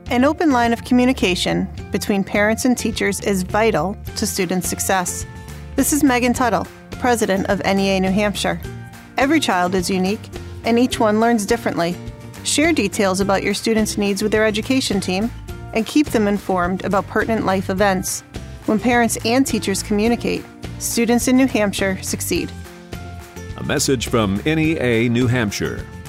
An open line of communication between parents and teachers is vital to student success. This is Megan Tuttle, president of NEA New Hampshire. Every child is unique, and each one learns differently. Share details about your students' needs with their education team, and keep them informed about pertinent life events. When parents and teachers communicate, students in New Hampshire succeed. A message from NEA New Hampshire.